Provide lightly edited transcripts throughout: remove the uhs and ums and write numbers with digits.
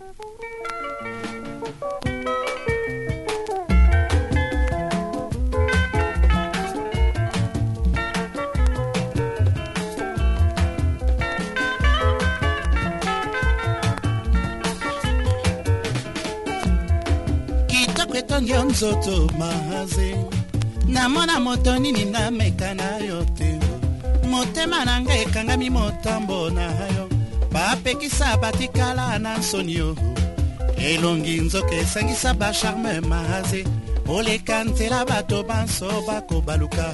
Ndio nzoto mahaze namona moto nini nameka na yo te motema nanga ekangami motambo na yo bapekisa batikala na nsoni yo elongi nzoka esangisa bacharme mahaze oleka nzela bato banso bakobaluka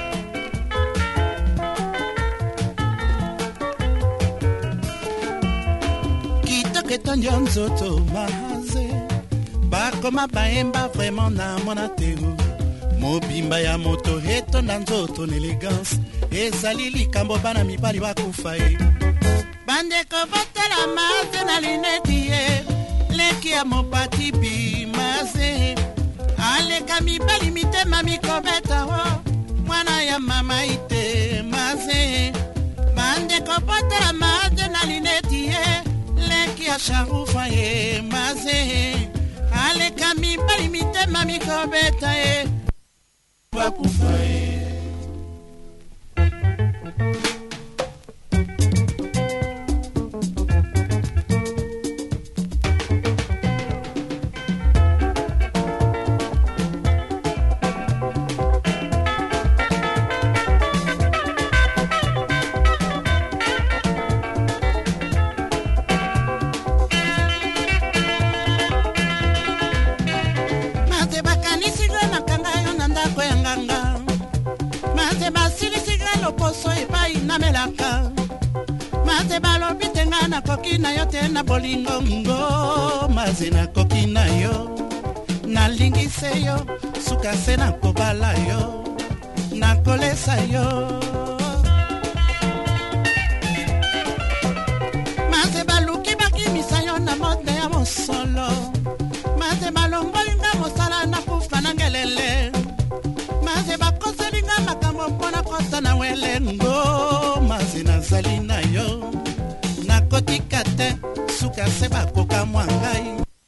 kitoko etondio nzoto mahaze bakoma baemba vraiment na mona teo mobimba ya moto heto na nzoto na elegance ezali likambo bana mibali bakufa ye bandeko botala maze na luneti ye leki ya mopati bimaze aleka mibali mitema mikobeta ho mwana ya mama ite maze bandeko botala maze na luneti ye leki ya sharufa ye maze aleka mibali mitema mikobeta ye bakufa ye poso epai na melaka maze balobi tenga na koki na yo te na bolingo ngo maze na koki na yo nalingise yo suka se na kobala yo na kolesa yo maze baluki bakimisa yo na mode ya mosolo maze balongolinga mosala na kufa na ngelele maze bakoselinga makambo mpona kosa na welengo maze nazali na yo nakotika te suka se bakoka mwa ngai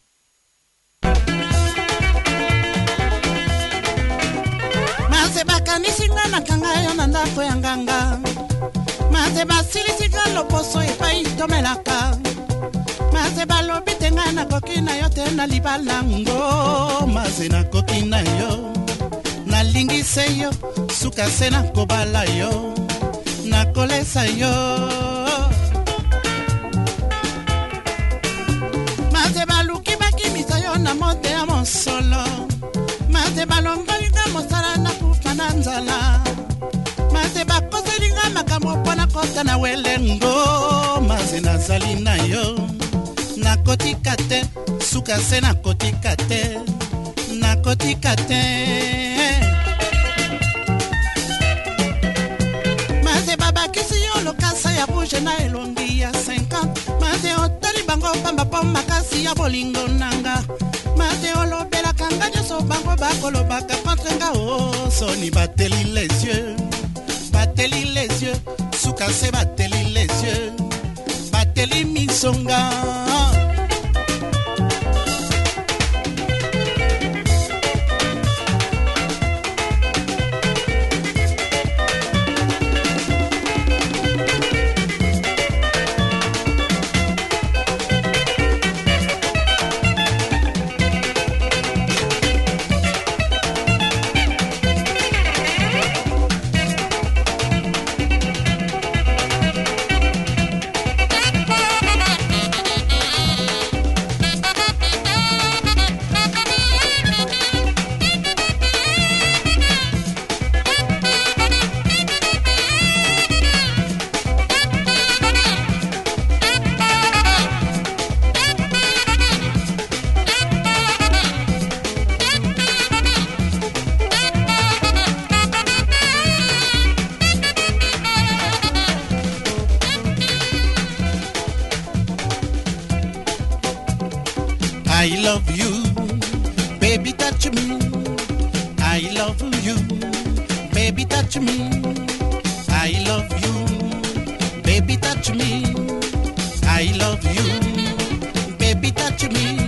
maze bakanisinga nakanga yo na ndako ya nganga maze basilisika loposo epai tomelaka maze balobi tenga nakoki na yo te na libala ngo maze nakoki na yo nalingise yo suka se na kobala yo na kolesa yo maze baluki bakimisa yo na mode ya mosolo maze balongolinga mosala na kufa na nzala maze bakoselinga makambo mpona kota na welengo maze nazali na yo nakotika te suka se nakotika te nakotika te maze babakisi yo lokasa ya bouge na elongi ya 50 maze otali bango pamba po makasi ya bolingo nanga maze olobelaka nga nyonso bango bakolobaka contre nga soni bateli les yeux suka se bateli les yeux bateli misonga I love you, baby touch me. I love you, baby touch me. I love you, baby touch me. I love you, baby baby touch me.